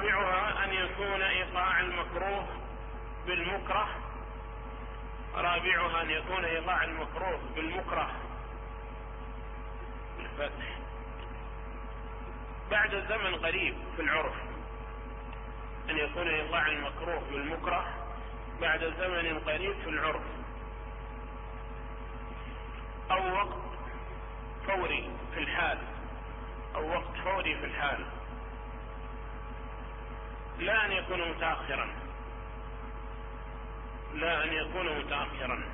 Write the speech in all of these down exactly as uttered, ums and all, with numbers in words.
رابعها أن يكون إيقاع المكروه بالمكره رابعها أن يكون إيقاع المكروه بالمكره بالفتح بعد زمن قريب في العرف، أن يكون إيقاع المكروه بالمكره بعد زمن قريب في العرف، أو وقت فوري في الحال أو وقت فوري في الحال، لا أن يكون متأخرا لا أن يكون متأخرا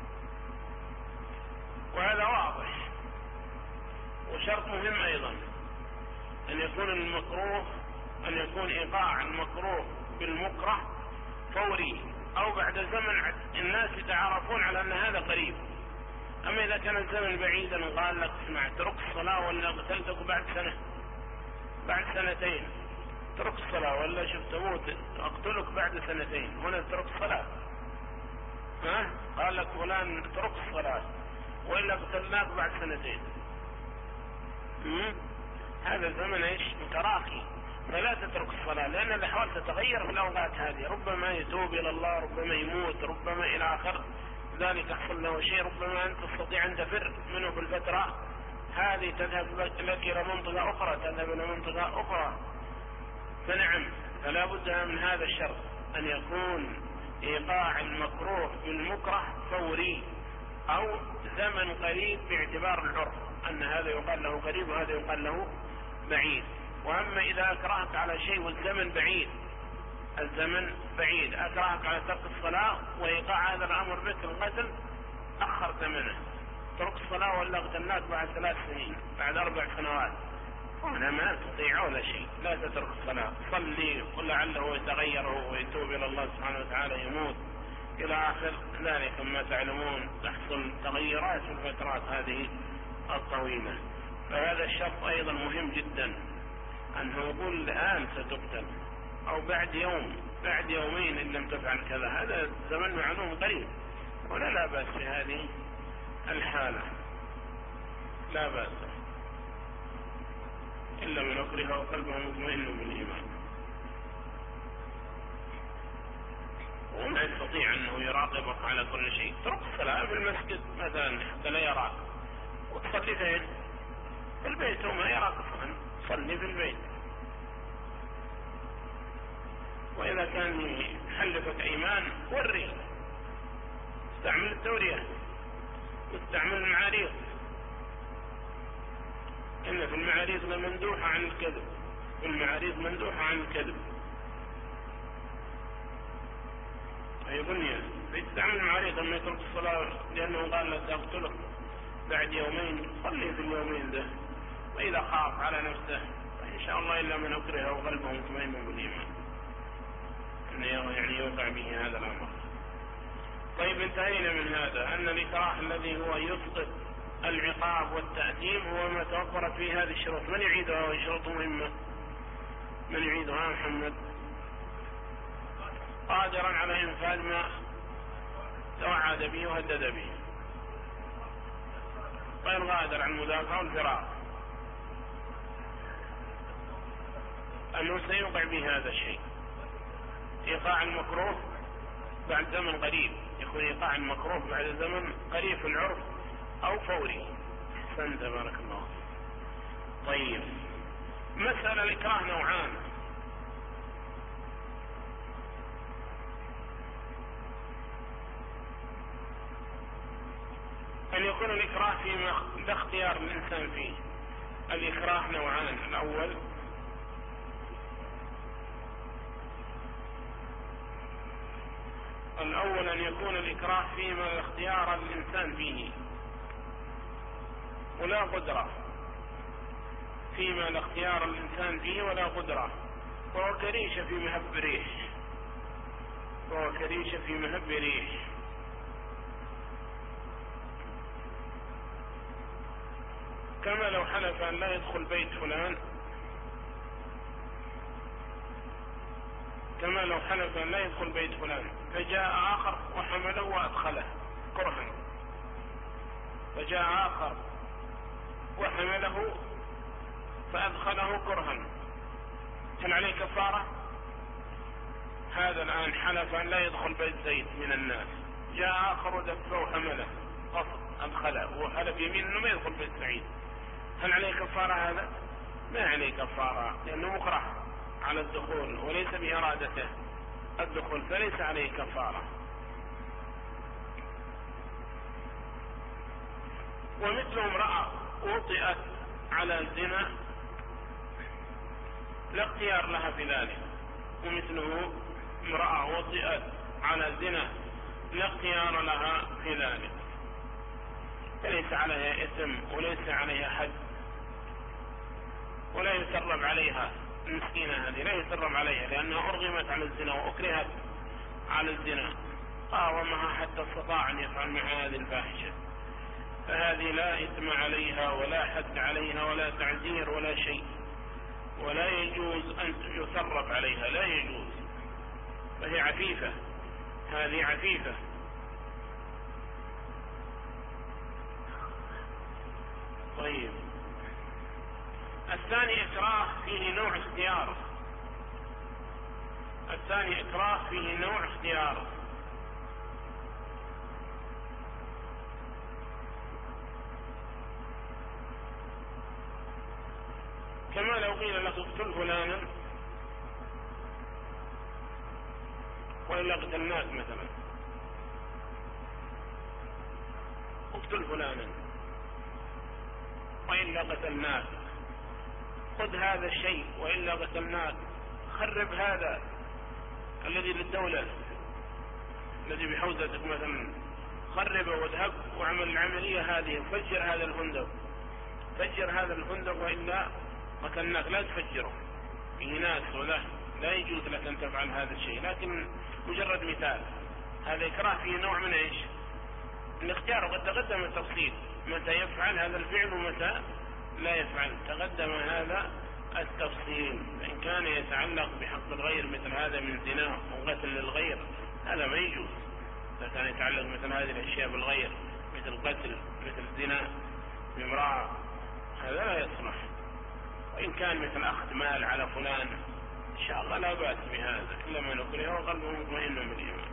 وهذا واضح. وشرط مهم أيضا أن يكون المكروه أن يكون إيقاع المكروه بالمكره فوري أو بعد زمن الناس يتعارفون على أن هذا قريب. أما إذا كان الزمن بعيدا وقال لك اسمع اترك الصلاة ولا قتلتك بعد سنة بعد سنتين اترك الصلاة، ولا شفت تموت اقتلك بعد سنتين، هنا اترك الصلاة، ها قال لك فلان اترك الصلاة وإلا قتلناك بعد سنتين، هذا الزمن ايش متراخي، فلا تترك الصلاة لأن الأحوال تتغير في الأوقات هذه، ربما يتوب إلى الله، ربما يموت، ربما إلى آخر ذلك يحصل له شيء، ربما أن تستطيع أن تفر منه في الفترة هذه تذهب لك إلى منطقة أخرى تذهب إلى منطقة أخرى. فنعم فلا بد من هذا الشرط أن يكون إيقاع المكروه بالمكره فوري أو زمن قريب باعتبار العرف أن هذا يقال له قريب وهذا يقال له بعيد. وأما إذا أكرهك على شيء والزمن بعيد الزمن بعيد أكرهك على ترك الصلاة وإيقاع هذا الأمر بك القتل، أخر زمنه، ترك الصلاة ولا قتلناك بعد ثلاث سنين بعد أربع سنوات، هنا ما تطيع ولا شيء، لا تترك الصلاة، صلي ولعله يتغير ويتوب إلى الله سبحانه وتعالى يموت إلى آخر ذلك. كما تعلمون تحصل تغيرات في الفترات هذه الطويلة. فهذا الشرط أيضا مهم جدا، أنه يقول الآن ستقتل أو بعد يوم بعد يومين إن لم تفعل كذا، هذا زمن معلوم قريب ولا لا بأس في هذه الحالة، لا بأس إلا من أكره وقلبه مطمئن بالإيمان ولا يستطيع أنه يراقبك على كل شيء. ترك الصلاة في المسجد مثلا حتى لا يراك وتصلي فين؟ في البيت، وما يراك أصلا صلي في البيت. وإذا كان يحلفك أيمان وري، استعمل التورية استعمل المعاريض، إن في المعاريض لمندوحة عن الكذب، في المعاريض مندوحة عن الكذب، أي بنية يستعمل المعاريض لما يترك الصلاة لأنه قال لك أقتلك بعد يومين، صلي في اليومين ذا، وإذا خاف على نفسه فإن شاء الله إلا من أكره وقلبه مطمئن بالإيمان يعني يوقع به هذا الأمر. طيب انتهينا من هذا أن الإكراه الذي هو يسقط العقاب والتأثيم هو ما توفرت فيه هذه الشروط. من يعيدها وهي شروط مهمة؟ من يعيدها؟ محمد. قادرا على إنفاذ ما توعد به وهدد به، غير قادر على المدافع والفرار، أنه سيوقع به هذا الشيء. إيقاع المكروه بعد زمن قريب، يكون إيقاع المكروه بعد زمن قريب في العرف أو فوري. أحسنت بارك الله. طيب مسألة الإكراه نوعان، أن يكون الإكراه فيما لا اختيار الإنسان فيه. الإكراه نوعان، الأول الأول أن يكون الإكراه فيما لا اختيار الإنسان فيه ولا قدرة، فيما لا اختيار الإنسان فيه ولا قدرة، وهو كريشة في مهب ريح وهو كريشة في مهب ريح. كما لو حلف أن لا يدخل بيت فلان كما لو حلف أن لا يدخل بيت فلان فجاء آخر وحمله وأدخله كرها، فجاء آخر وحمله فأدخله كرها، هل عليه كفارة؟ هذا الآن حلف أن لا يدخل بيت زيد من الناس، جاء آخر ودفه وحمله قصد أدخله، هو حلف يمين أنه ما يدخل بيت سعيد، هل عليه كفارة هذا؟ ما عليه كفارة، لأنه مكره على الدخول وليس بإرادته الدخول، فليس عليه كفارة. ومثل امرأة وطئت على الزنا لا اختيار لها في ذلك، ومثله امرأة وطئت على الزنا لا اختيار لها في ذلك، فليس عليها إثم وليس عليها حد ولا يسرب عليها، المسكينة هذه لا يسرب عليها لأنها أرغمت على الزنا وأكرهت على الزنا، قاومها حتى استطاع أن يفعل مع هذه الفاحشة، فهذه لا إثم عليها ولا حد عليها ولا تعزير ولا شيء، ولا يجوز أن يسرب عليها، لا يجوز، فهي عفيفة، هذه عفيفة. طيب الثاني إكراه فيه نوع اختيار، الثاني إكراه فيه نوع اختيار، كما لو قيل لك اقتل فلانا وإلا قتلناك مثلا، اقتل فلانا وإلا قتلناك، خذ هذا الشيء وإلا قتلناك، خرب هذا الذي للدولة الذي بحوزتك مثلا، خربه واذهب واعمل العملية هذه، فجر هذا الفندق، فجر هذا الفندق وإلا قتلناك، لا تفجره، فيه ناس ولا لا يجوز لك أن تفعل هذا الشيء، لكن مجرد مثال، هذا إكراه فيه نوع من إيش؟ الاختيار، وقد تقدم التفصيل متى يفعل هذا الفعل ومتى لا يفعل، تقدم هذا التفصيل. فإن كان يتعلق بحق الغير مثل هذا من زنا وقتل للغير هذا ما يجوز، إذا كان يتعلق مثل هذه الأشياء بالغير مثل قتل مثل زنا بامرأة هذا لا يصلح. وإن كان مثل أخذ مال على فلان إن شاء الله لا بأس بهذا، إلا من أكره وقلبه مطمئن بالإيمان.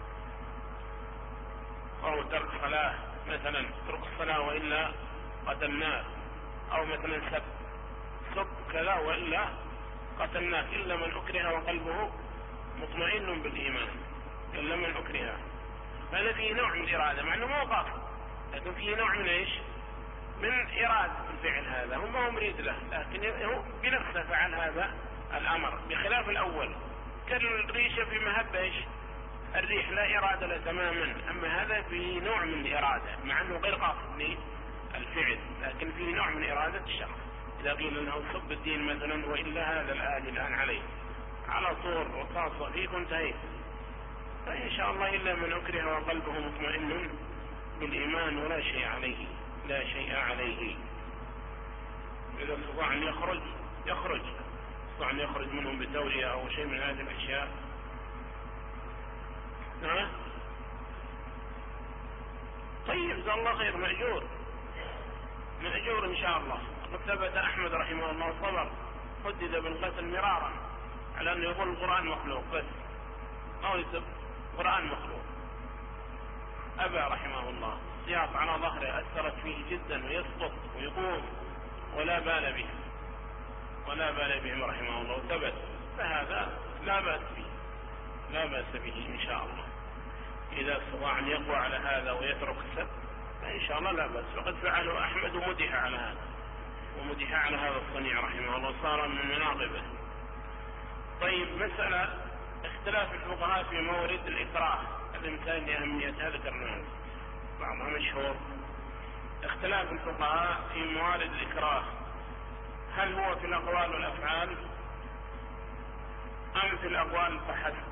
أو ترك صلاة مثلا، ترك الصلاة وإلا قتلناه، أو مثلا سب سب كذا وإلا قتلناه، إلا من أكره وقلبه مطمئن بالإيمان، إلا من أكره، هذا فيه نوع من الإرادة مع أنه ما قاصد، لكن فيه نوع من إيش؟ من إرادة الفعل، هذا هو ما هو مريد له، لكن هو بنفسه فعل هذا الأمر، بخلاف الأول كالريشة في مهب إيش؟ الريح لا إرادة له تماما، أما هذا فيه نوع من الإرادة مع أنه غير قاصد للفعل، لكن فيه نوع من إرادة الشخص. إذا قيل له صب الدين مثلا وإلا هذا الآن الآن عليه على طول رصاصة فيه انتهيت، فإن شاء الله إلا من أكره وقلبه مطمئن بالإيمان ولا شيء عليه، لا شيء عليه. إذا استطاع أن يخرج يخرج، استطاع أن يخرج منهم بتورية أو شيء من هذه الأشياء. نعم طيب جزاه الله خير، مأجور مأجور إن شاء الله. قد ثبت أحمد رحمه الله صبر، حدد بالقتل مرارا على أنه يقول القرآن مخلوق، بس أو يسب القرآن مخلوق، أبى رحمه الله، سياط على ظهره أثرت فيه جدا ويسقط ويقوم ولا بال به ولا بال بهم رحمه الله، وثبت، فهذا لا بأس به لا بأس به إن شاء الله. إذا استطاع أن يقوى على هذا ويترك السب فإن شاء الله لا بأس، وقد فعله أحمد ومدح على هذا ومدح على هذا الصنيع رحمه الله، صار من مناقبه. طيب مسألة اختلاف الفقهاء في مورد الإكراه، الإمكان لأهميتها ذكرناها بعضها مشهور. اختلاف الفقهاء في موارد الإكراه، هل هو في الأقوال والأفعال أم في الأقوال فحسب؟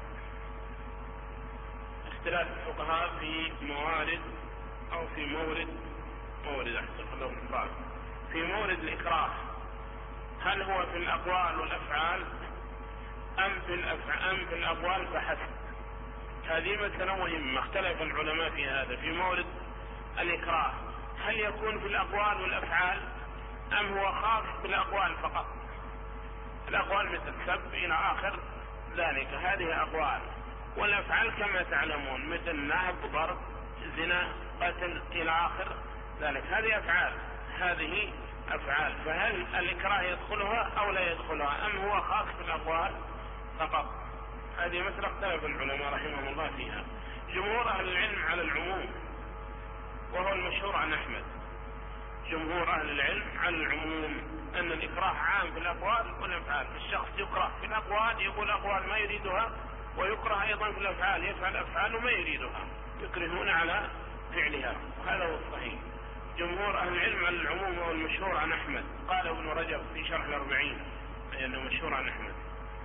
اختلاف الفقهاء في موارد أو في مورد مورد أحسن خلوه الفعل في مورد الإكراه، هل هو في الأقوال والأفعال أم في الأفعال أم في الأقوال فحسب؟ هذه مسألة مهمة، اختلف العلماء في هذا، في مورد الإكراه هل يكون في الأقوال والأفعال أم هو خاص بالأقوال فقط؟ الأقوال مثل سب إلى آخر ذلك هذه أقوال. والأفعال كما تعلمون مثل نهب، ضرب، زنا، قتل إلى آخر ذلك، هذه أفعال، هذه أفعال. فهل الإكراه يدخلها أو لا يدخلها، أم هو خاص بالأقوال فقط؟ هذه مسألة اختلف العلماء رحمهم الله فيها. جمهور أهل العلم على العموم، وهو المشهور عن أحمد. جمهور أهل العلم على العموم أن الإكراه عام في الأقوال والأفعال. الشخص يكره في الأقوال، يقول أقوال ما يريدها، ويكره أيضا في الأفعال، يفعل أفعال ما يريدها، يكرهون على فعلها، وهذا هو الصحيح. جمهور أهل العلم على العموم، وهو المشهور عن أحمد. قال ابن رجب في شرح الأربعين أي أنه مشهور عن أحمد.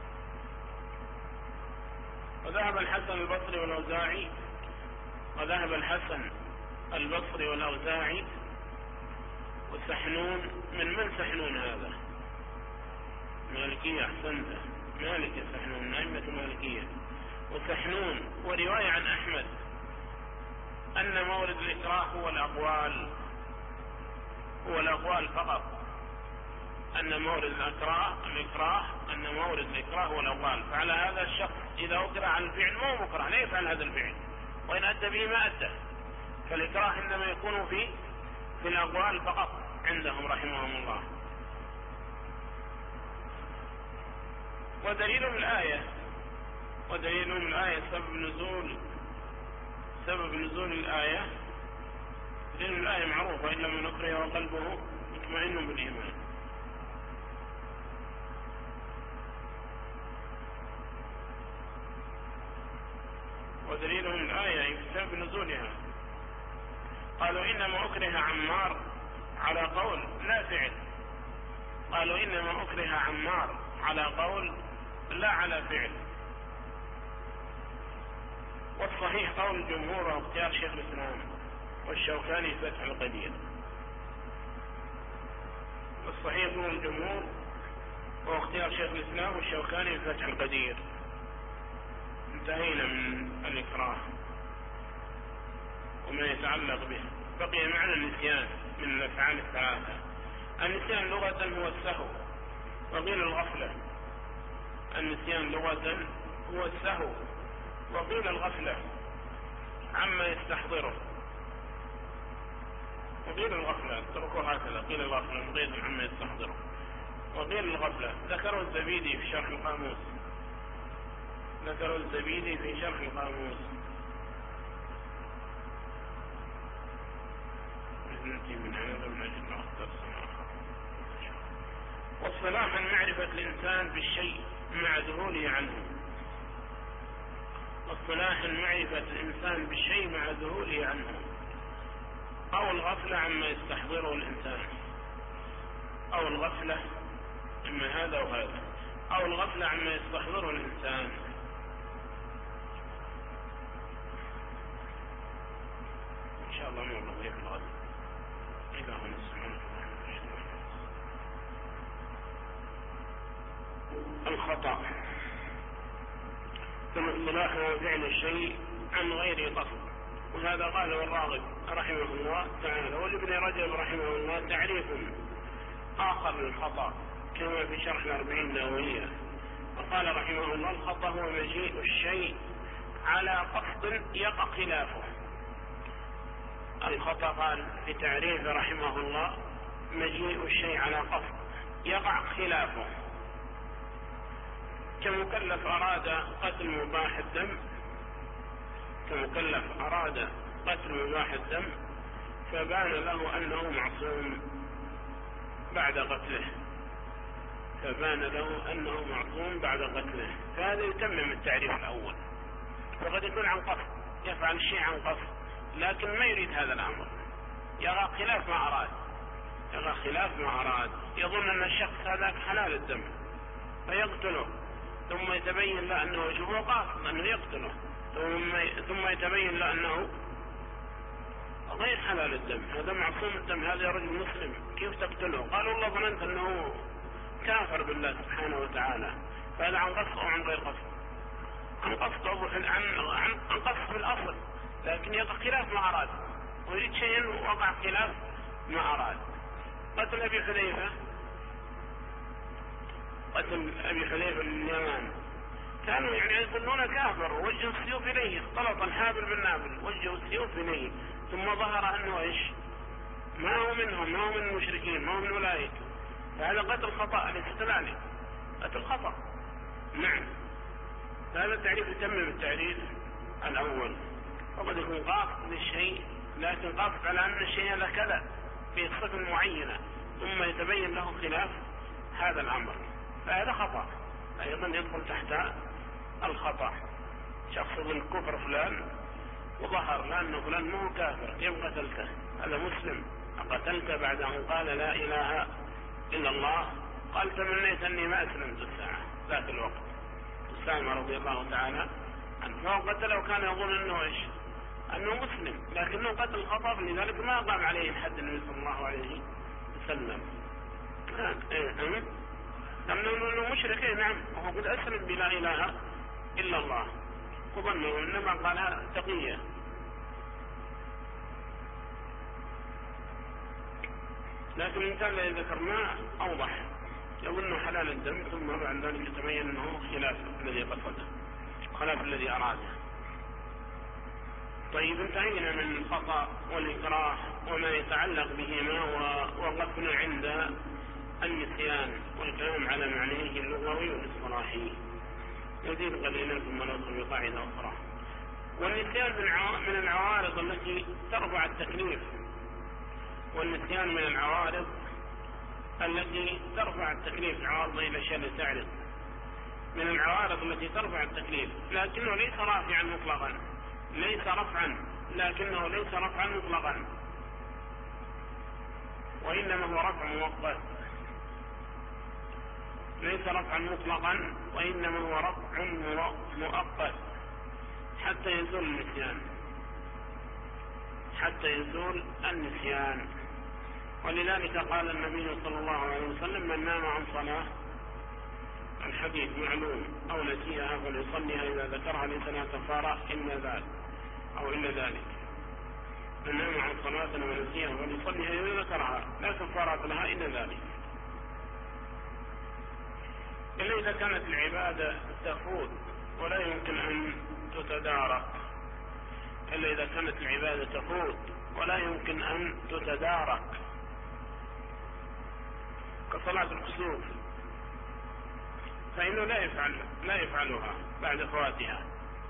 وذهب الحسن البصري والأوزاعي وذهب الحسن البصري والأوزاعي وسحنون. من من سحنون هذا؟ مالكية، أحسنت، مالك سحنون من أئمة المالكية. وسحنون ورواية عن أحمد أن مورد الإكراه هو الأقوال، هو الأقوال فقط. أن مورد الإكراه الإكراه أن مورد الإكراه هو الأقوال. فعلى هذا الشخص إذا أكره على الفعل ما هو مكره، لا يفعل هذا الفعل، وإن أدى به ما أدى. فالإكراه إنما يكون في في الأقوال فقط عندهم رحمهم الله. ودليلهم الآية ودليلهم الآية سبب نزول سبب نزول الآية، لأن الآية معروفة: إلا من أكره وقلبه مطمئن بالإيمان. ودليلهم الآية في سبب نزولها. قالوا إنما أكره عمار على قول لا فعل. قالوا إنما أكره عمار على قول لا على فعل. والصحيح قول الجمهور واختيار شيخ الإسلام والشوكاني في فتح القدير. والصحيح قول الجمهور واختيار شيخ الإسلام والشوكاني في فتح القدير. انتهينا من الإكراه وما يتعلق به. بقي معنى النسيان من الأفعال الثلاثة. النسيان لغة هو السهو، وقيل الغفلة. النسيان لغة هو السهو، وقيل الغفلة عما يستحضره، وقيل الغفلة اتركوا هكذا، قيل الغفلة مغيث عما يستحضره، وقيل الغفلة. ذكروا الزبيدي في شرح القاموس ذكروا الزبيدي في شرح القاموس. من هذا من أجل أخطر سماحة. والصلاح معرفة الإنسان بالشيء مع ذهوله عنه. والصلاح معرفة الإنسان بالشيء مع ذهوله عنه، أو الغفلة عما يستحضره الإنسان، أو الغفلة إما هذا وهذا، أو الغفلة عما يستحضره الإنسان. إن شاء الله نور في الغد. إلهنا سبحانه الخطأ. ثم الصلاح هو فعل الشيء عن غير قصد، وهذا قاله الراغب رحمه الله تعالى. والابن رجب رحمه الله تعريف آخر للخطأ كما في شرح الأربعين النووية. وقال رحمه الله: الخطأ هو مجيء الشيء على قصد يقع خلافه. الخطأ قال في تعريف رحمه الله: مجيء الشيء على قصد يقع خلافه. كمكلف أراد قتل مباح الدم كمكلف أراد قتل مباح الدم فبان له أنه معصوم بعد قتله فبان له أنه معصوم بعد قتله فهذا يتمم التعريف الأول. وقد يكون عن قصد، يفعل الشيء عن قصد لكن ما يريد هذا الأمر، يرى خلاف ما أراد يرى خلاف ما أراد يظن أن الشخص هذاك حلال الدم فيقتله، ثم يتبين له أنه شبه قاصد أنه يقتله، ثم يتبين له أنه غير حلال الدم، هذا معصوم الدم، هذا رجل مسلم كيف تقتله؟ قالوا والله ظننت أنه كافر بالله سبحانه وتعالى. فهذا عن قصد أو عن غير قصد؟ عن قصد عن, عن, عن قصد في الأصل، لكن يقع خلاف ما أراد ويريد شيئا وقع خلاف ما أراد. قتل أبي حذيفة قتل أبي حذيفة اليمان كانوا يعني يظنون كافر، وجهوا السيوف إليه، اختلط الحابل بالنابل، وجهوا السيوف إليه، ثم ظهر أنه إيش؟ ما هو منهم، ما هو من المشركين، ما هو من أولئك. فهذا قتل خطأ، أليس كذلك؟ قتل خطأ. نعم. هذا التعريف يتمم التعريف الأول. وقد يكون قاصد للشيء، لكن قاصد على أن الشيء هذا كذا في صفة معينة، ثم يتبين له خلاف هذا الأمر، فهذا خطأ أيضا يدخل تحت الخطأ. شخص من كفر فلان وظهر لأنه فلان مو كافر، كيف قتلته؟ هذا مسلم، قتلته بعد أن قال لا إله إلا الله، قال تمنيت أني ما أسلمت الساعة ذات الوقت. أسامة رضي الله تعالى عنه، فهو قتله وكان يظن أنه إيش؟ أنه مسلم، لكنه قتل خطأ، لذلك ما قام عليه الحد النبي صلى الله عليه وسلم. أنه مشرك، نعم، وهو قد أسلم بلا إله إلا الله، وظنه إنما قالها تقية. لكن الإنسان الذي ذكرناه أوضح، يظن حلال الدم، ثم بعد ذلك يتبين أنه خلاف الذي قصده، خلاف الذي أراده. طيب، انتهينا من الخطأ والإكراه وما يتعلق بهما، ووقفنا عند النسيان والكلام على معنيه اللغوي والاصطلاحي. نزيد قليلا ثم ندخل بقاعدة أخرى. والنسيان من العوارض التي ترفع التكليف، والنسيان من العوارض التي ترفع التكليف، عوارض إلى الأشياء تعرض، من العوارض التي ترفع التكليف، لكنه ليس رافعا مطلقا، ليس رفعا، لكنه ليس رفعا مطلقا، وإنما هو رفع مؤقت. ليس رفعا مطلقا، وإنما هو رفع مؤقت حتى يزول النسيان، حتى يزول النسيان. ولذلك قال النبي صلى الله عليه وسلم: من نام عن صلاة، الحديث معلوم، أو نسيها فليصليها إذا ذكرها ليس لها كفارة إلا ذلك أو إلا ذلك. من نام عن صلاة ونسيها فليصليها إذا ذكرها لا كفارة لها إلا ذلك. إلا إذا كانت العبادة تفوت ولا يمكن أن تتدارك، إلا إذا كانت العبادة تفوت ولا يمكن أن تتدارك، كصلاة الكسوف، فإنه لا يفعل لا يفعلها بعد فواتها.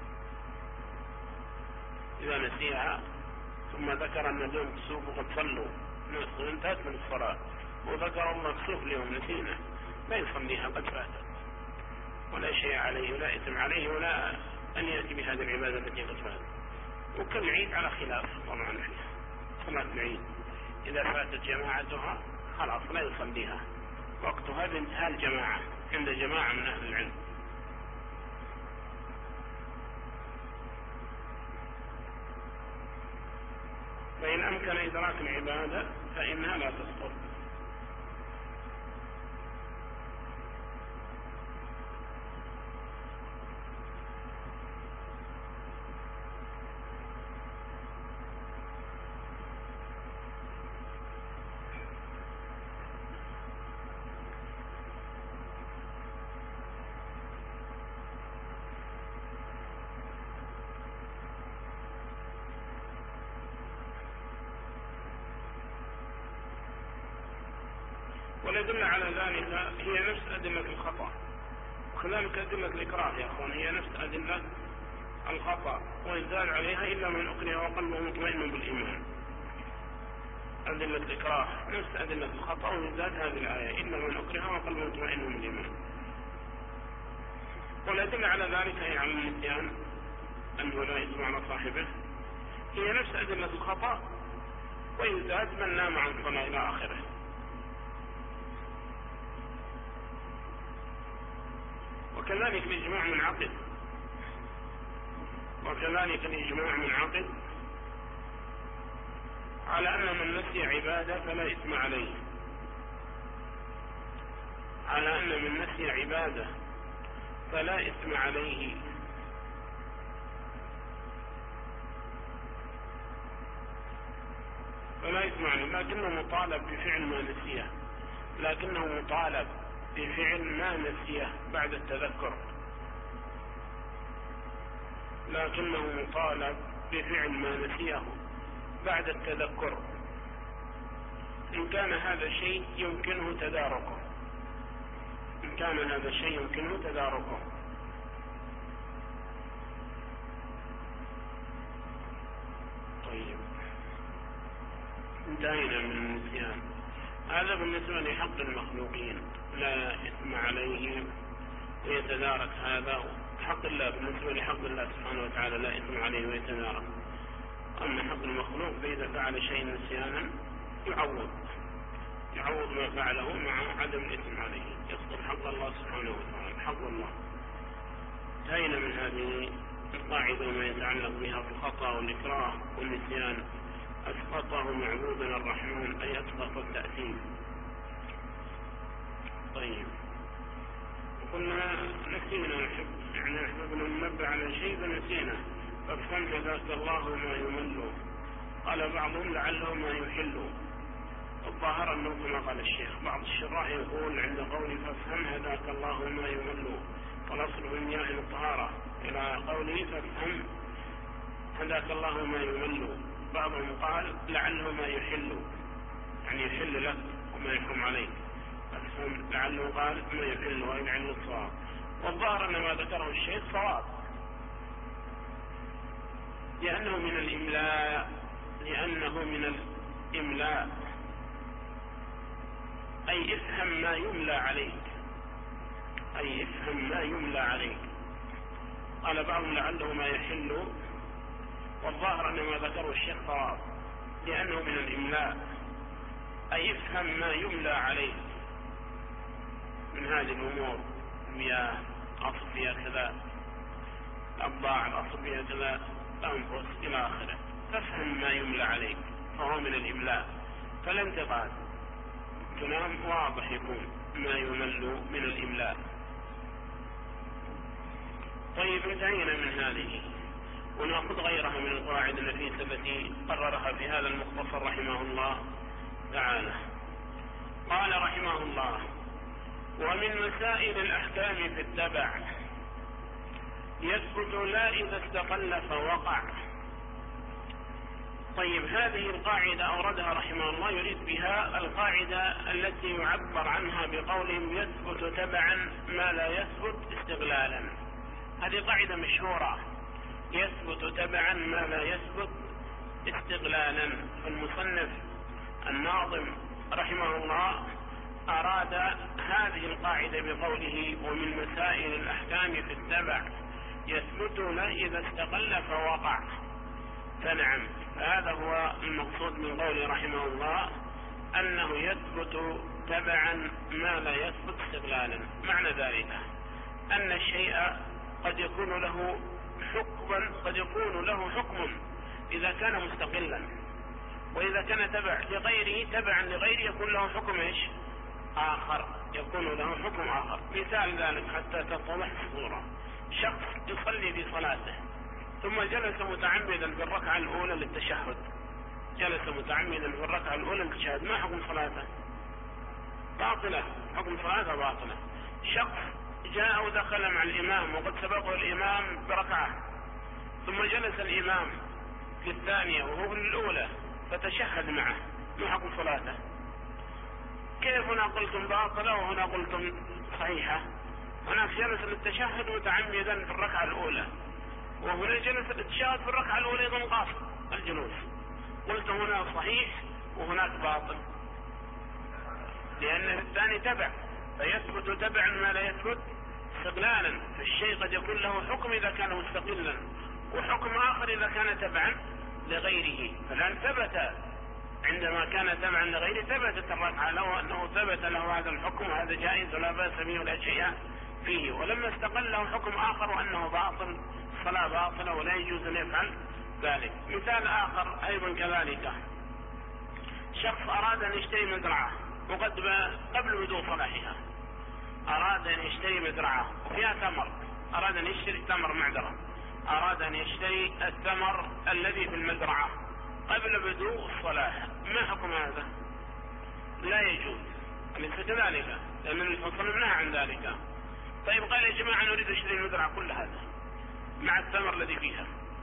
إذا نسيها ثم ذكر أن اليوم كسوف وقد صلوا، انتهت من الصلاة، وذكر الله كسوف اليوم نسينا، لا يصليها، قد فاتت، ولا شيء عليه، ولا إثم عليه، ولا أن يأتي بهذه العبادة التي قد فاتت. وكالعيد على خلاف طبعا فيها. صلاة العيد إذا فاتت جماعتها خلاص لا يصليها، وقتها بانتهاء الجماعة عند جماعة من أهل العلم. فإن أمكن إدراك العبادة فإنها لا تسقط. والأدلة على ذلك هي نفس أدلة الخطأ، وكذلك أدلة الإكراه يا أخوان هي نفس أدلة الخطأ، ويزداد عليها إلا من أكره وقلبه مطمئن بالإيمان. أدلة الإكراه نفس أدلة الخطأ، ويزداد هذه الآية إلا من أكره وقلبه مطمئن بالإيمان. والأدلة على ذلك هي على النسيان أنه لا يثم على صاحبه، هي نفس أدلة الخطأ، ويزداد من نام عن صلاة إلى آخره. وكذلك الإجماع منعقد، وكذلك الإجماع منعقد على أن من نسي عبادة فلا إثم عليه، على أن من نسي عبادة فلا إثم عليه، فلا إثم عليه، لكنه مطالب بفعل ما نسيه، لكنه مطالب بفعل ما نسيه بعد التذكر، لكنه مطالب بفعل ما نسيه بعد التذكر، إن كان هذا الشيء يمكنه تداركه إن كان هذا الشيء يمكنه تداركه طيب، انتهينا من النسيان. هذا بالنسبة لحق المخلوقين لا إثم عليه ويتدارك هذا. حق الله بالنسبة لحق الله سبحانه وتعالى لا إثم عليه ويتدارك. أما حق المخلوق فإذا فعل شيء نسيانا يعوض يعوض ما فعله مع عدم الإثم عليه، يسقط حق الله سبحانه وتعالى حق الله. انتهينا من هذه القاعدة وما يتعلق بها في الخطأ والإكراه والنسيان. أسقطه معبودنا الرحمن أي أسقط التأثيم. طيب، وقلنا نسينا نحب يعني نحب ننبه على شيء فنسينا، فافهم ذاك الله ما يمله. قال بعضهم لعله ما يحله. الظاهر أنه كما قال الشيخ بعض الشراح يقول عند قوله فافهم هداك الله ما يمله والأصل في مياه الطهارة إلى قوله فافهم هداك الله ما يمله. بعضهم قال لعله ما يحل يعني يحل لك وما يحرم عليك، فافهم لعله قال ما يحل أي لعل الصواب. والظاهر أن ما ذكره الشيخ صواب لأنه من الإملاء لأنه من الإملاء أي افهم ما يملى عليك أي افهم ما يملى عليك. قال بعضهم لعله ما يحل، والظاهر أن ما ذكره الشيخ صواب لأنه من الإملاء أي افهم ما يملى عليك من هذه الأمور، المياه أصل فيها كذا، الضاع الأصل فيها كذا، أنفس إلى آخره. فافهم ما يملى عليك فهو من الإملاء، فلن تقعد كلام واضح يكون ما يمل من الإملاء. طيب، انتهينا من هذه ونأخذ غيرها من القواعد النفيسة التي قررها في هذا المختصر رحمه الله تعالى. قال رحمه الله: ومن مسائل الأحكام في التبع يثبت لا إذا استقل فوقع. طيب، هذه القاعدة أوردها رحمه الله يريد بها القاعدة التي يعبر عنها بقولهم يثبت تبعا ما لا يثبت استقلالا. هذه قاعدة مشهورة، يثبت تبعا ما لا يثبت استقلالا. فالمصنف الناظم رحمه الله أراد هذه القاعدة بقوله ومن مسائل الأحكام في التبع يثبت لا إذا استقل فوقع. فنعم، هذا هو المقصود من قوله رحمه الله أنه يثبت تبعا ما لا يثبت استقلالا. معنى ذلك أن الشيء قد يكون له حكما قد يكون له حكم إذا كان مستقلا، وإذا كان تبع لغيره تبعا لغيره يكون له حكم إيش آخر يكون له حكم آخر. مثال ذلك حتى تتضح الصورة: شخص يصلي في صلاته ثم جلس متعمدا في الركعة الأولى للتشهد جلس متعمدا في الركعة الأولى للتشهد ما حكم صلاته؟ باطلة، حكم صلاته باطلة. شخص جاء ودخل مع الإمام وقد سبقه الإمام بركعة ثم جلس الإمام في الثانية وهو في الأولى فتشهد معه ما حكم صلاته؟ كيف هنا قلتم باطلة وهنا قلتم صحيحة؟ هناك جلس للتشهد متعمدا في الركعة الأولى، وهنا جلس للتشهد في الركعة الأولى أيضا قاصد الجلوس. قلت هنا صحيح وهناك باطل لأن الثاني تبع، فيثبت تبعا ما لا يثبت استقلالا. فالشيء قد يكون له حكم إذا كان مستقلا وحكم آخر إذا كان تبعا لغيره. فالآن ثبت عندما كان تبعا لغيره ثبتت الركعة له أنه ثبت له هذا الحكم وهذا جائز ولا بأس به ولا شيء فيه. ولما استقل له حكم آخر وأنه باطل الصلاة باطلة ولا يجوز أن يفعل ذلك. مثال آخر أيضا كذلك: شخص أراد أن يشتري مزرعة وقد قبل بدء صلاحها أراد أن يشتري مزرعة وفيها ثمر، أراد أن يشتري الثمر معذرة أراد أن يشتري الثمر الذي في المزرعة قبل بدء الصلاح، ما حكم هذا؟ لا يجوز، أليس كذلك؟ لأن الفصل منها عن ذلك. طيب، قال يا جماعة نريد نشتري المزرعة كل هذا مع الثمر الذي فيها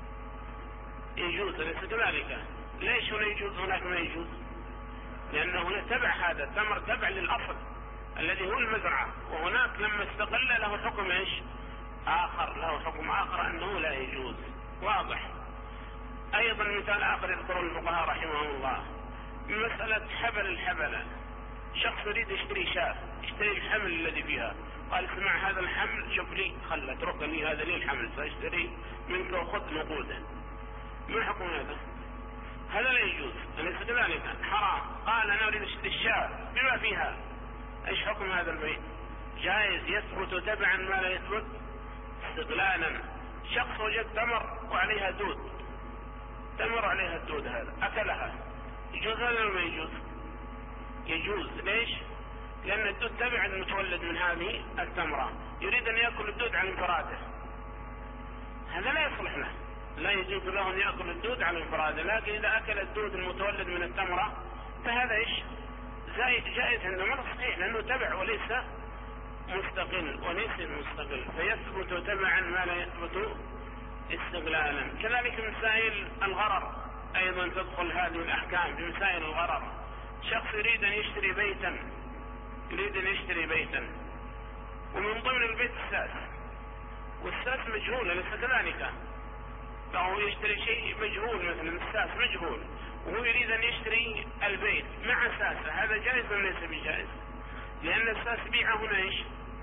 يجوز، أليس كذلك؟ ليش هنا يجوز هناك ما يجوز؟ لأنه هنا تبع، هذا الثمر تبع للأصل الذي هو المزرعة، وهناك لما استقل له حكم ايش؟ آخر، له حكم آخر أنه لا يجوز. واضح؟ أيضا مثال آخر يذكره الفقهاء رحمهم الله، مسألة حبل الحبلة. شخص يريد يشتري شاة، يشتري الحمل الذي فيها، قال اسمع هذا الحمل شوف لي، خل اترك لي هذا لي الحمل، سأشتري منك وخذ نقودا. ما حكم هذا؟ هذا لا يجوز، أليس كذلك؟ حرام. قال أنا أريد أشتري الشاة بما فيها، ايش حكم هذا البيع؟ جائز، يثبت تبعا ما لا يثبت استغلالا. شخص وجد تمر وعليها دود، تمر عليها الدود، هذا أكلها، يجوز هذا ولا ما يجوز؟ يجوز. ليش؟ لأن الدود تبع المتولد من هذه التمرة، يريد أن يأكل الدود على انفراده، هذا لا يصلح له، لا يجوز له أن يأكل الدود على انفراده. لكن إذا أكل الدود المتولد من التمرة فهذا إيش؟ زائد جائز عندما صحيح، لأنه تبع وليس مستقل، وليس مستقل، فيثبت تبعا ما لا يثبت استقلالا. كذلك مسائل الغرر أيضا تدخل هذه الأحكام. في مسائل الغرر، شخص يريد أن يشتري بيتا، يريد أن يشتري بيتا ومن ضمن البيت الساس، والساس مجهول، أليس كذلك؟ فهو يشتري شيء مجهول، مثلا الساس مجهول، وهو يريد أن يشتري البيت مع ساسة، هذا جائز أم ليس بجائز؟ لأن الساس بيع هنا إيش؟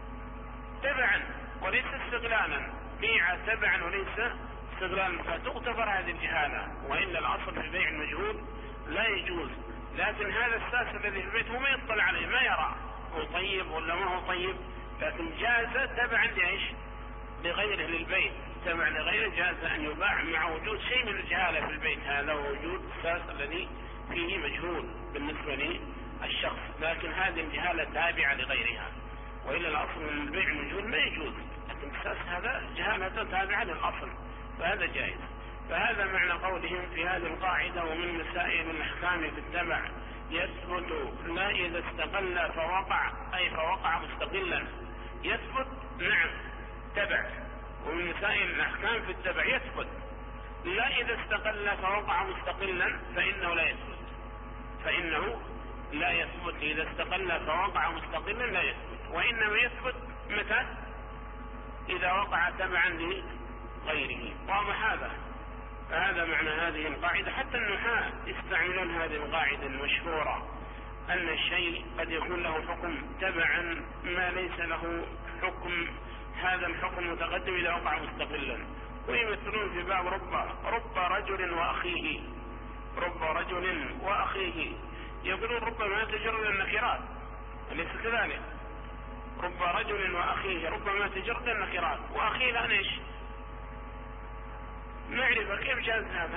تبعا وليس استغلالا، بيع تبعا وليس استغلالا، فتغتفر هذه الجهالة. وإلا الأصل في بيع المجهول لا يجوز. لكن هذا الساس الذي في البيت هو ما يطلع عليه، ما يرى هو طيب ولا ما هو طيب، لكن جاز تبعا لإيش؟ لغيره للبيت، تبع لغيره، جاز أن يباع مع وجود شيء من الجهالة في البيت، هذا وجود الساس الذي فيه مجهول بالنسبة للشخص، لكن هذه الجهالة تابعة لغيرها. وإلا الأصل من البيع المجهول ما يجوز، لكن الساس هذا جهالة تابعة للأصل، فهذا جائز. فهذا معنى قولهم في هذه القاعدة: ومن مسائل الأحكام في التبع يثبت لا إذا استقل فوقع، أي فوقع مستقلا، يثبت نعم تبع. ومن مسائل الأحكام في التبع يثبت لا إذا استقل فوقع مستقلا فإنه لا يثبت، فإنه لا يثبت. إذا استقل فوقع مستقلا لا يثبت، وإنما يثبت متى؟ إذا وقع تبعا لغيره. واضح هذا؟ فهذا معنى هذه القاعدة. حتى النحاة يستعملون هذه القاعدة المشهورة، أن الشيء قد يكون له حكم تبعا ما ليس له حكم، هذا الحكم متقدم إذا وقع مستقلا. ويمثلون في باب رب رب رجل وأخيه، رب رجل وأخيه، يقولون ربما تجرد النكرات، أليس كذلك؟ رب رجل وأخيه، ربما تجرد النكرات، وأخيه الآن إيش؟ معرفة، كيف جاز هذا؟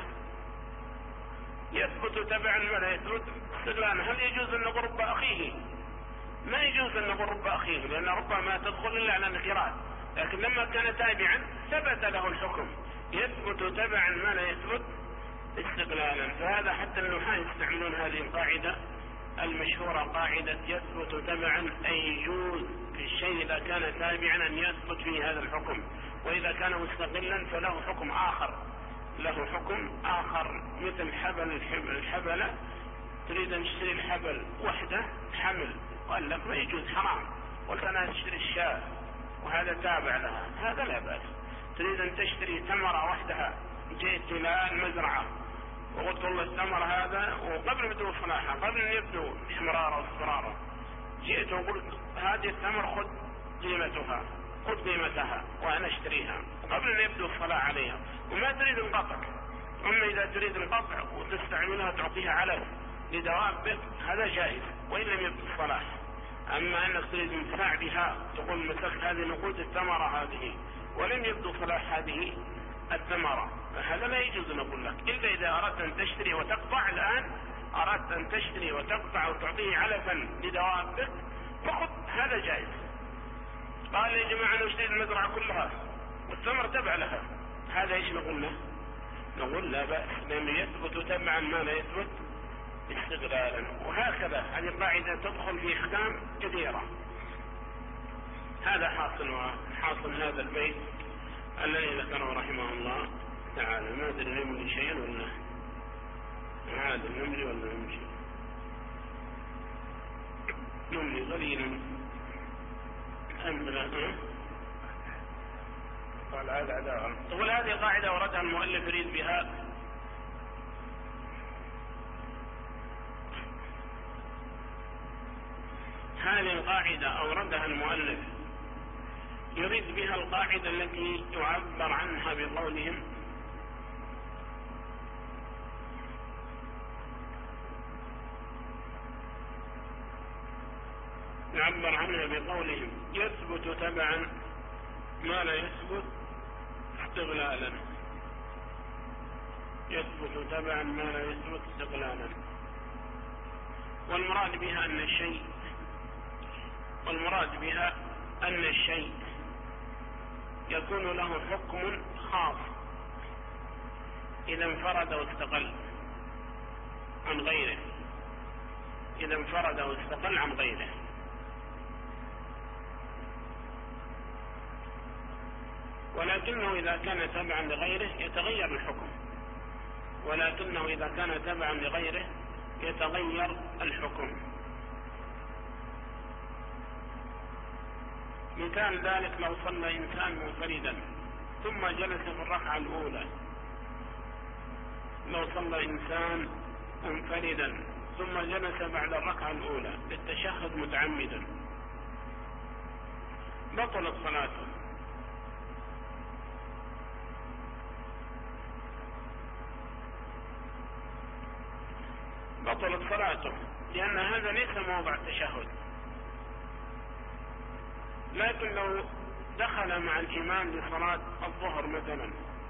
يثبت تبعا ولا يثبت استغلالا. هل يجوز أن نقول رب أخيه؟ ما يجوز أن نقول رب أخيه، لأن ربما تدخل إلا على النكرات، لكن لما كان تابعا ثبت له الحكم، يثبت تبعا ما لا يثبت استقلالا. فهذا حتى النحاة يستعملون هذه القاعدة المشهورة، قاعدة يثبت تبعا، أي يجوز في الشيء إذا كان تابعا أن يثبت فيه هذا الحكم، وإذا كان مستقلا فله حكم آخر، له حكم آخر. مثل حبل الحبلة، تريد أن تشتري الحبل وحده حمل، قال لك ما يجوز، حرام. قلت أنا أشتري الشاة وهذا تابع لها، هذا لا بأس. تريد أن تشتري تمرة وحدها، جئت إلى المزرعة وقلت والله التمر هذا، وقبل بدو صلاحها، قبل أن يبدو إحمراره واصفراره، جئت وقلت هذه التمر خذ قيمتها، خذ قيمتها وأنا أشتريها، وقبل أن يبدو الصلاح عليها، وما تريد القطع. أما إذا تريد القطع وتستعملها تعطيها علف لدوابك هذا جائز وإن لم يبدو الصلاح. أما أنك تريد انتفاع بها، تقول مسكت هذه نقود الثمرة هذه ولم يبدو صلاح هذه الثمرة، فهذا لا يجوز نقول لك، إلا إذا أردت أن تشتري وتقطع. الآن أردت أن تشتري وتقطع وتعطيه علفا لدوابك فخذ، هذا جائز. قال يا جماعة نشتري المزرعة كلها والثمر تبع لها، هذا إيش نقول له؟ نقول لا بأس، لأنه يثبت تبعا ما لا يثبت استغلالا. وهكذا هذه القاعدة تدخل في أحكام كثيرة. هذا حاصل وحاصل هذا البيت الذي ذكره رحمه الله تعالى. ما أدري نملي شيئا ولا عاد نملي ولا نمشي؟ نملي قليلا أمثلة. قال هذا عداوة. تقول هذه قاعدة وردها المؤلف يريد بها هذه القاعدة أوردها المؤلف يريد بها القاعدة التي يعبر عنها بقولهم يعبر عنها بقولهم يثبت تبعا ما لا يثبت استغلالا. يثبت تبعا ما لا يثبت استغلالا. والمراد بها أن الشيء والمراد بها أن الشيء يكون له حكم خاص إذا انفرد واستقل عن غيره. إذا انفرد واستقل عن غيره. ولكنه إذا كان تبعا لغيره يتغير الحكم. ولكنه إذا كان تبعا لغيره يتغير الحكم. مثال ذلك لو صلى إنسان منفردا ثم جلس في الركعة الأولى. لو صلى إنسان منفردا ثم جلس بعد الركعة الأولى للتشهد متعمدا بطلت صلاته. بطلت صلاته لأن هذا ليس موضع التشهد. لكن لو دخل مع الإمام لصلاة الظهر مثلا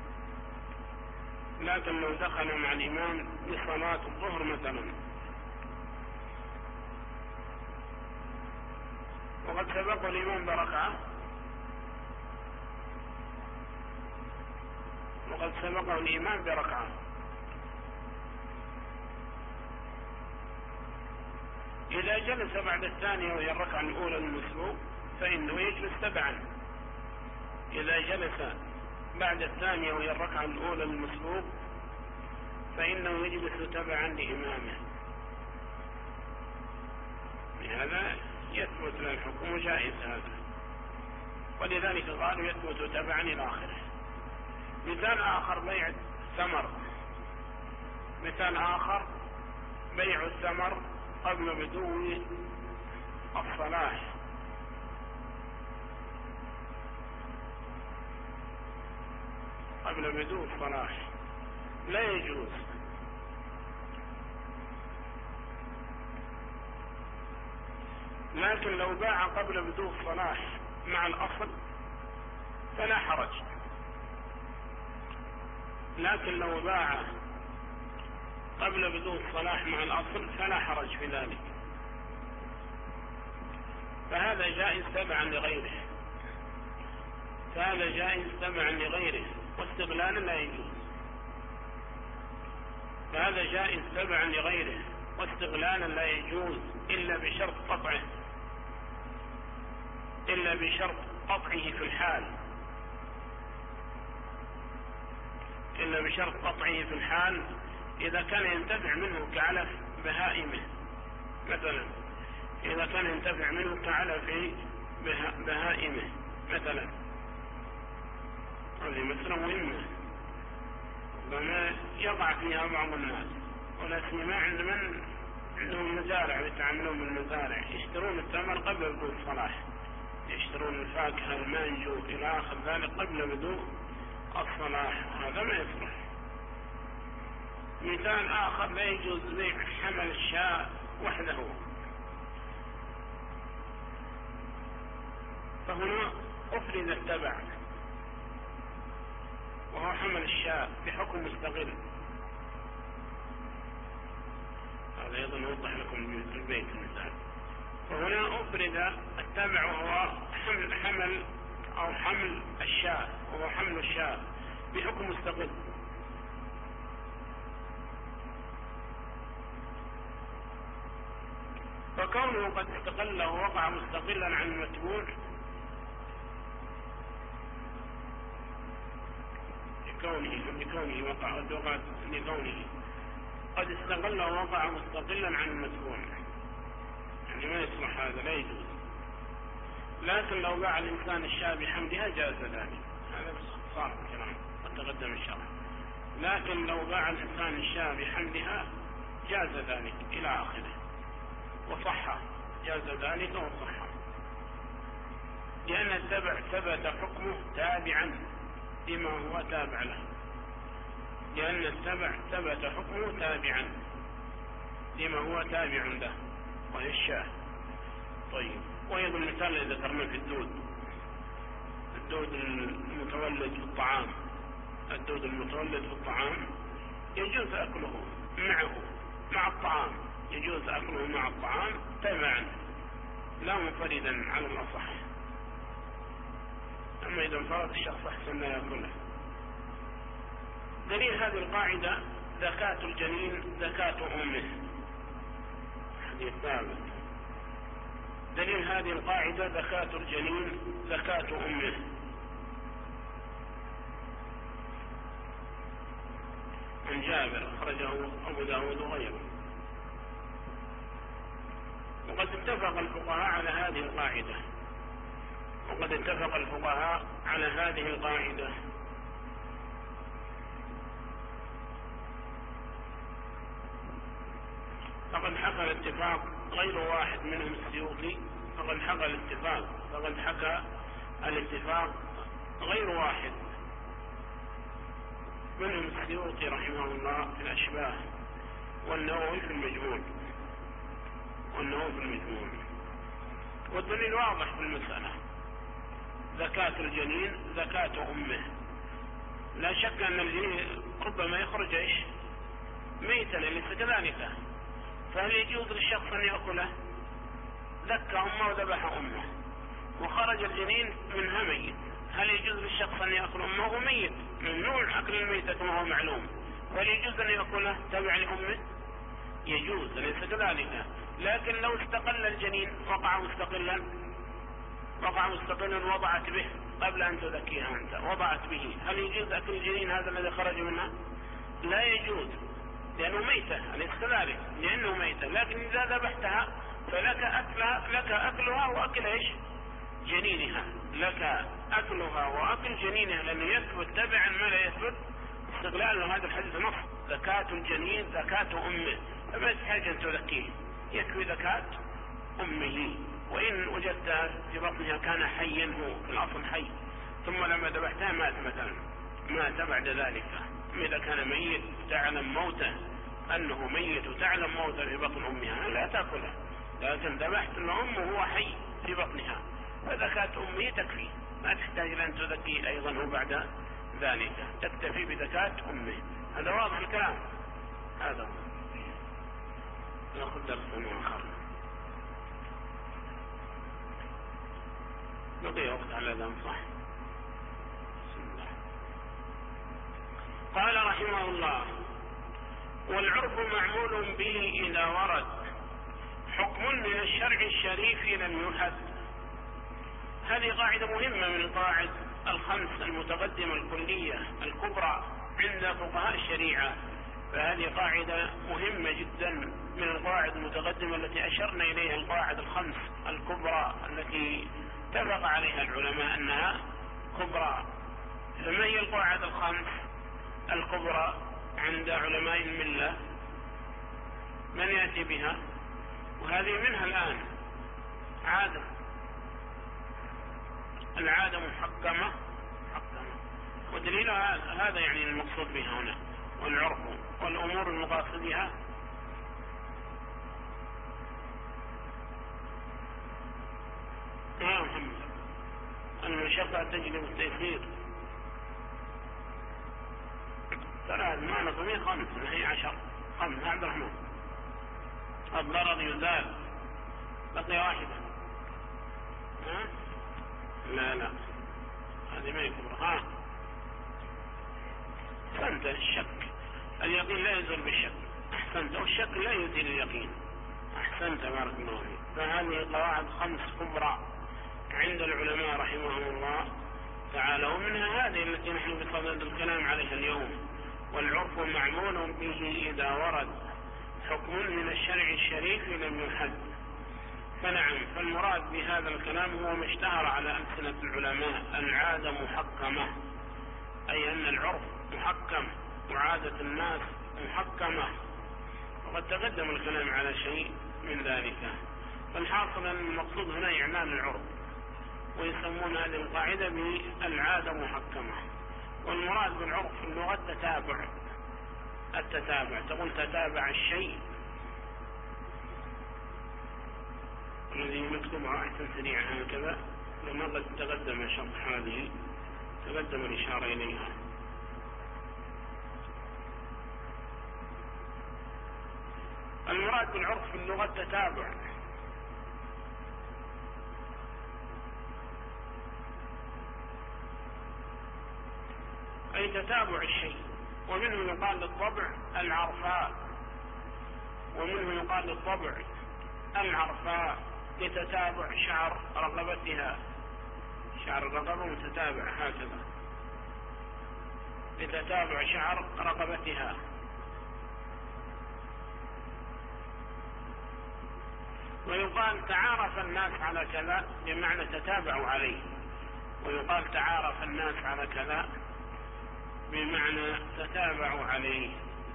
لكن لو دخل مع الإمام لصلاة الظهر مثلا وقد سبق الإمام بركعة وقد سبقه الإمام بركعة إذا جلس بعد الثانية وهي الركعة الأولى المسبوق فإنه يجلس تبعا. إذا جلس بعد الثانية وهي الركعة الأولى المسبوق فإنه يجلس تبعا لإمامه. لهذا يثبت له الحكم جائز هذا. ولذلك قالوا يثبت تبعا إلى آخره. مثال آخر بيع الثمر. مثال آخر بيع الثمر قبل بدو الصلاح. قبل بدو الصلاح لا يجوز. لكن لو باع قبل بدو الصلاح مع الأصل فلا حرج. لكن لو باع قبل بدو الصلاح مع الأصل فلا حرج في ذلك. فهذا جائز تبعا لغيره. فهذا جائز تبعا لغيره واستغلالا لا يجوز. فهذا جائز تبعا لغيره واستغلالا لا يجوز إلا بشرط قطعه إلا بشرط قطعه في الحال إلا بشرط قطعه في الحال إذا كان ينتفع منه كعلف بهائمه مثلا. إذا كان ينتفع منه كعلف بهائمه مثلا. هذه مسألة مهمة وما يقع فيها بعض الناس ولا سيما عند من عندهم مزارع يتعاملون بالمزارع يشترون التمر قبل بدو الصلاح. يشترون الفاكهة المانجو إلى آخر ذلك قبل بدو الصلاح. هذا ما يصلح. مثال آخر لا يجوز بيع حمل الشاة وحده. فهنا أفرد التبع وهو حمل الشاة بحكم مستقل. هذا أيضا يوضح لكم البيت المثال. فهنا أفرد التبع وهو حمل, حمل أو حمل الشاة وهو حمل الشاة بحكم مستقل. فكونه قد استقل ووقع مستقلا عن المتبوع كونه لكونه وقع لكونه قد استغل ووقع مستقلا عن المسكون، يعني ما يصلح هذا، لا يجوز. لكن لو باع الإنسان الشاة بحمدها جاز ذلك، هذا صار الكلام وتقدم الشرع. لكن لو باع الإنسان الشاة بحمدها جاز ذلك إلى آخره وصح، جاز ذلك وصح، لأن التبع ثبت حكمه تابعا لما هو تابع له، لأن التبع ثبت حكمه تابعا لما هو تابع له وهي الشاة. طيب، وأيضا المثال الذي ذكرناه في الدود، الدود المتولد في الطعام، الدود المتولد في الطعام يجوز أكله معه مع الطعام، يجوز أكله مع الطعام تبعا لا منفردا على الأصح. أما إذا انفرد الشخص أحسن لا يأكله. دليل هذه القاعدة زكاة الجنين زكاة أمه، حديث ثابت. دليل هذه القاعدة زكاة الجنين زكاة أمه. عن جابر أخرجه أبو داود وغيره. وقد اتفق الفقهاء على هذه القاعدة، وقد اتفق الفقهاء على هذه القاعدة. فقد حكى الاتفاق غير واحد منهم السيوطي، فقد حكى الاتفاق فقد حكى الاتفاق غير واحد منهم السيوطي رحمه الله في الأشباه، والنووي في المجموع والنووي في المجموع والدليل واضح في المسألة، زكاة الجنين زكاة أمه. لا شك أن الجنين ربما يخرج إيش ميتا ليس كذلك، فهل يجوز للشخص أن يأكله؟ ذكى أمه وذبح أمه وخرج الجنين منها ميت، هل يجوز للشخص أن يأكل أمه وهو ميت؟ ممنوع أكل الميتة كما هو معلوم، وهل يجوز أن يأكله تبع لأمه؟ يجوز ليس كذلك. لكن لو استقل الجنين وقع مستقلا وقع مستقلا وضعت به قبل أن تذكيها أنت، وضعت به، هل يجوز أكل الجنين هذا الذي خرج منها؟ لا يجوز، لأنه ميتة أليس كذلك؟ لأنه ميتة. لكن إذا ذبحتها فلك أكلها، لك أكلها وأكل إيش جنينها، لك أكلها وأكل جنينها، لأنه يثبت تبعا ما لا يثبت استغلاله. هذا الحديث نص زكاة الجنين زكاة أمه، فما تحتاج أن تذكيه، يكفي زكاة أمه. وإن وجدتها في بطنها كان حيا، هو في الأصل حي، ثم لما ذبحتها مات مثلا، مات بعد ذلك. إذا كان ميت تعلم موته أنه ميت وتعلم موته في بطن أمها لا تأكله، لكن ذبحت الأم وهو حي في بطنها، فزكاة أمه تكفي، ما تحتاج لأن تزكي أيضا وبعد ذلك، تكتفي بزكاة أمه. هذا واضح الكلام. هذا هو. نأخذ درس آخر، بقي وقت على ذنب صح. قال رحمه الله: والعرف معمول به إذا ورد حكم من الشرع الشريف لم يحد. هذه قاعدة مهمة من القواعد الخمس المتقدمة الكلية الكبرى عند فقهاء الشريعة، فهذه قاعدة مهمة جدا من القواعد المتقدمة التي أشرنا إليها، القواعد الخمس الكبرى التي اتفق عليها العلماء أنها كبرى. فما هي القواعد الخمس الكبرى عند علماء الملة؟ من يأتي بها؟ وهذه منها الآن عادة، العادة محكمة محكمة ودليلها هذا يعني المقصود بها هنا، والعرف والأمور المقاصد بها. يا محمد، المشقة تجلب التيسير. ثلاث ما نقومي خمس نهي عشر، خمس. عبد الرحمن الضرر يزال، بقي واحدة. ها؟ لا لا هذه ما يكبر. ها أحسنت، الشك اليقين لا يزول بالشك. أحسنت، والشك لا يزيل اليقين. أحسنت بارك الله فيك. فهذه قواعد خمس كبرى عند العلماء رحمهم الله، تعالى. ومنها هذه التي نحن بصدد الكلام عليها اليوم: والعرف معمول به إذا ورد حكم من الشرع الشريف لم يحد. فنعم، فالمراد بهذا الكلام هو ما اشتهر على ألسنة العلماء: العادة محكمة، أي أن العرف محكم وعادة الناس محكمة. وقد تقدم الكلام على شيء من ذلك. فالحاصل أن المقصود هنا إعلان العرف، ويسمون هذه القاعدة بالعادة محكمة. والمراد بالعرف في اللغة التتابع. التتابع، تقول تتابع الشيء، الذي مكتوب راحة سريعة هكذا، لما قد تقدم شرح هذه، تقدم الإشارة إليها. المراد بالعرف في اللغة التتابع، أي تتابع الشيء. ومنه يقال للضبع العرفاء، ومنه يقال للضبع العرفاء لتتابع شعر رقبتها، شعر الرقبة متتابع هكذا، لتتابع شعر رقبتها. ويقال تعارف الناس على كذا بمعنى تتابعوا عليه، ويقال تعارف الناس على كذا بمعنى تتابعوا عليه.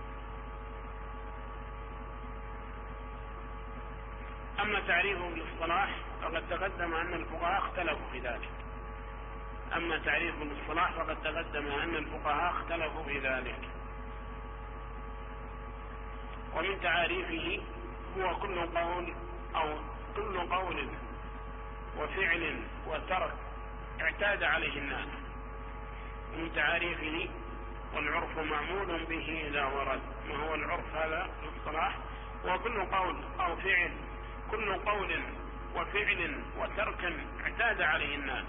أما تعريفه بالاصطلاح فقد تقدم أن الفقهاء اختلفوا في ذلك. أما تعريفه بالاصطلاح فقد تقدم أن الفقهاء اختلفوا في ذلك. ومن تعاريفه هو كل قول أو كل قول وفعل وترك اعتاد عليه الناس. ومن تعاريفه: والعرف معمول به إذا ورد. ما هو العرف هذا الاصطلاح؟ هو كل قول أو فعل كل قول وفعل وترك اعتاد عليه الناس.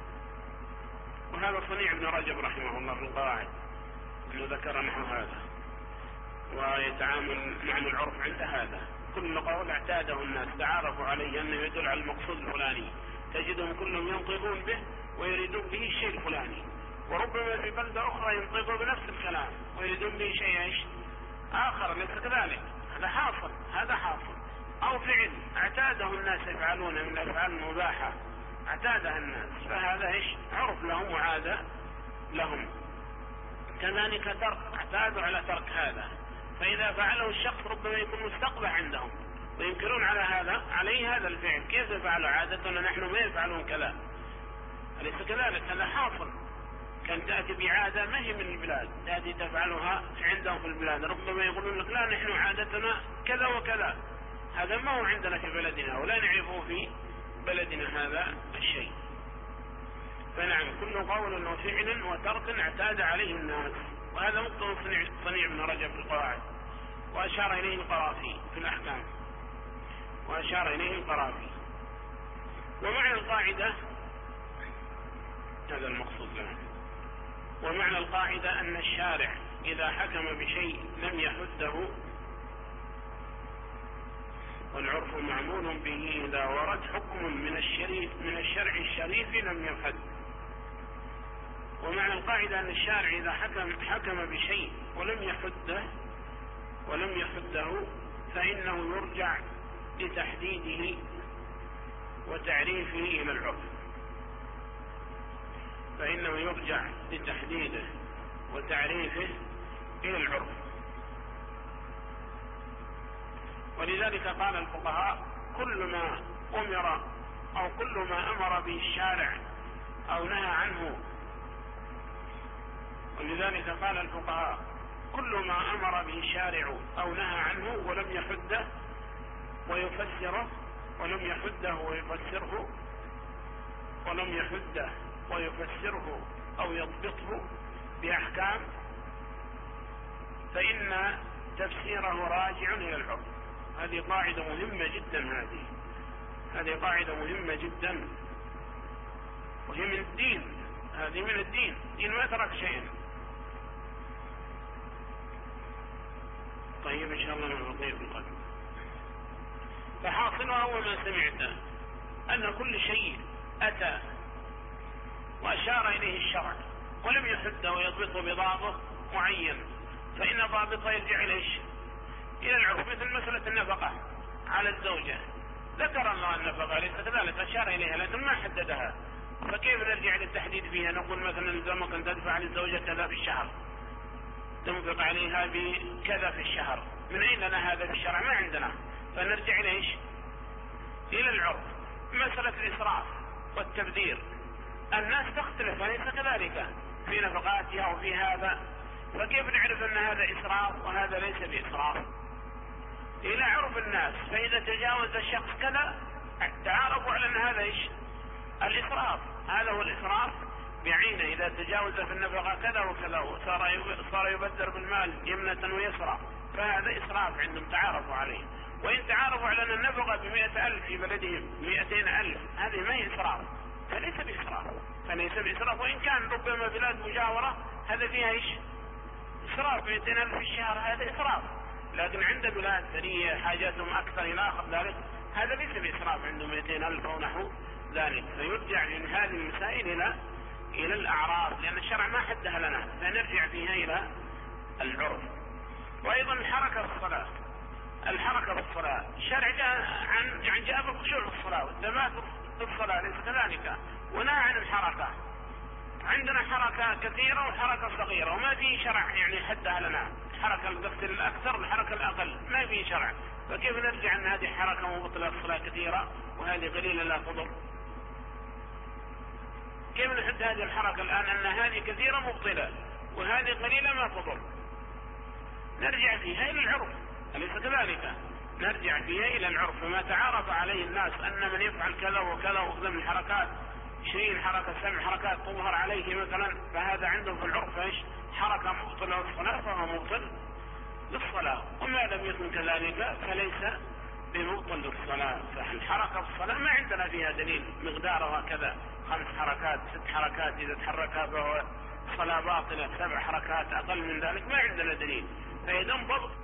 وهذا صنيع ابن رجب رحمه الله في القواعد، انه ذكر نحو هذا، ويتعامل مع العرف عند هذا: كل قول اعتاده الناس، تعارفوا عليه انه يدل على المقصود الفلاني، تجدهم كلهم ينطقون به ويريدون به الشيء الفلاني، وربما في بلدة اخرى ينطقوا بنفس الكلام ويريدون به شيء اخر ليس كذلك. هذا حاصل، هذا حاصل. او فعل اعتاده الناس يفعلون من الافعال المباحة، اعتادها الناس، فهذا ايش؟ عرف لهم وعادة لهم. كذلك ترك، اعتادوا على ترك هذا، فإذا فعله الشخص ربما يكون مستقبح عندهم وينكرون على هذا عليه هذا الفعل. كيف يفعل؟ عادتنا نحن ما يفعلون كذا، أليس كذلك؟ هذا حاصل. كان تأتي بعادة ما هي من البلاد، تأتي تفعلها عندهم في البلاد، ربما يقولون لك لا نحن عادتنا كذا وكذا، هذا ما هو عندنا في بلدنا ولا نعرفه في بلدنا هذا الشيء. فنعم، كل قول وفعل وترك اعتاد عليه الناس. وهذا مقتضى صنيع, صنيع ابن رجب في القواعد، وأشار إليه القرافي في الأحكام، وأشار إليه القرافي. ومعنى القاعدة هذا المقصود لنا. ومعنى القاعدة أن الشارع إذا حكم بشيء لم يحده، والعرف معمول به إذا ورد حكم من الشريف من الشرع الشريف لم يحد. ومعنى القاعدة أن الشارع إذا حكم حكم بشيء ولم يحده ولم يحده فإنه يرجع لتحديده وتعريفه إلى العرف. فإنه يرجع لتحديده وتعريفه إلى العرف. ولذلك قال الفقهاء: كل ما أمر أو كل ما أمر به الشارع أو نهى عنه. ولذلك قال الفقهاء: كل ما أمر به الشارع أو نهى عنه ولم يحده ويفسره ولم يحده ويفسره ولم يحده ويفسره أو يضبطه بأحكام فإن تفسيره راجع إلى العرف. هذه قاعدة مهمة جدا، هذه هذه قاعدة مهمة جدا، وهي من الدين. هذه من الدين، الدين ما ترك شيئا. طيب إن شاء الله نعطيه في القدم. فحاصلها هو ما سمعت، أن كل شيء أتى وأشار إليه الشرع ولم يحده ويضبطه بضابط معين، فإن ضابطه يرجع إليه إلى العرف، مثل مسألة النفقة على الزوجة، ذكر الله النفقة ليس كذلك، أشار إليها لكن ما حددها، فكيف نرجع للتحديد فيها؟ نقول مثلا نلزمك أن تدفع للزوجة كذا في الشهر، تنفق عليها بكذا في الشهر، من أين لنا هذا في الشرع؟ ما عندنا، فنرجع إليه إلى العرف. مسألة الإسراف والتبذير الناس تختلف وليس كذلك في نفقاتها وفي هذا، فكيف نعرف أن هذا إسراف وهذا ليس بإسراف؟ إلى عرف الناس، فإذا تجاوز الشخص كذا تعارفوا على أن هذا إيش؟ الإسراف، هذا هو الإسراف بعينه، إذا تجاوز في النفقة كذا وكذا وصار صار يبذر بالمال يمنة ويسرى، فهذا إسراف عندهم تعارفوا عليه. وإن تعارفوا على أن النفقة بمئة ألف في بلدهم مئتين ألف، هذه ما هي إسراف، فليس بإسراف، فليس بإسراف. وإن كان ربما بلاد مجاورة هذا فيها إيش؟ إسراف، مئتين ألف في الشهر هذا إسراف، لكن عند بلاد ثرية حاجاتهم أكثر إلى آخر ذلك هذا ليس بإسراف، عندهم مئتين ألف أو نحو ذلك. فيرجع من هذه المسائل إلى إلى الأعراف، لأن الشرع ما حدها لنا، فنرجع فيها إلى العرف. وأيضا الحركة في الصلاة، الحركة في الصلاة الشرع جاء عن يعني جاء بالخشوع في الصلاة والثبات في الصلاة ليس كذلك، ونهى عن الحركة. عندنا حركة كثيرة وحركة صغيرة، وما في شرع يعني حدها لنا، الحركة القصد الأكثر والحركة الأقل ما في شرع، فكيف نرجع أن هذه حركة مبطلة الصلاة كثيرة وهذه قليلة لا تضر؟ كيف نحد هذه الحركة الآن أن هذه كثيرة مبطلة وهذه قليلة ما تضر؟ نرجع فيها إلى العرف، أليس كذلك؟ نرجع فيها إلى العرف، فما تعارف عليه الناس أن من يفعل كذا وكذا وكذا من الحركات عشرين حركة سبع حركات تظهر عليه مثلا، فهذا عندهم في العرف ايش؟ حركة مبطلة للصلاة، فهو مبطل للصلاة، وما لم يكن كذلك فليس بمبطل للصلاة. فالحركة في الصلاة ما عندنا فيها دليل مقدارها كذا، خمس حركات ست حركات إذا تحركها فهو صلاة باطلة، سبع حركات أقل من ذلك ما عندنا دليل، فإذا ضبط